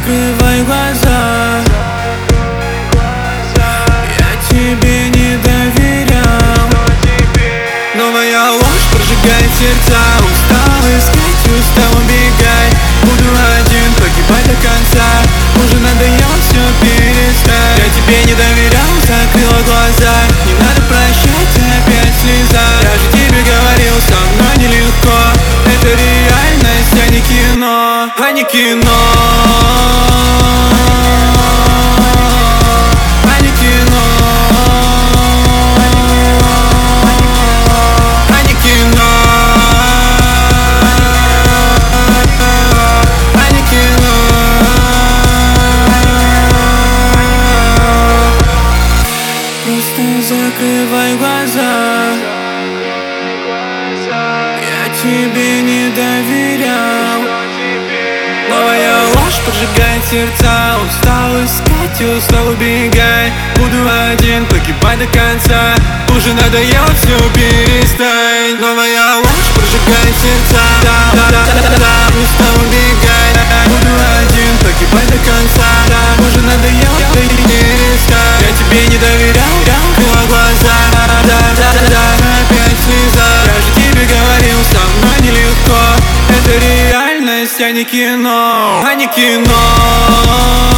закрывай глаза. Я тебе не доверял, новая ложь прожигает сердца. Устал искать, устал убегать. Буду один, погибать до конца. Уже надоело все, перестань. Я тебе не доверял, закрыла глаза. Не надо прощать, опять слеза. Я же тебе говорил, со мной нелегко. Это реальность, а не кино, а не кино. Закрывай глаза. Я тебе не доверял, новая ложь прожигает сердца. Устал искать, устал убегать. Буду один, погибать до конца. Уже надоело все, перестань. Новая ложь прожигает сердца. Устал убегать. Буду один, погибать до конца. Уже надоело, перестань. Я тебе не доверял, закрыла глаза. Опять слеза. Я же тебе говорил, со мной нелегко. Это реальность, а не кино, а не кино.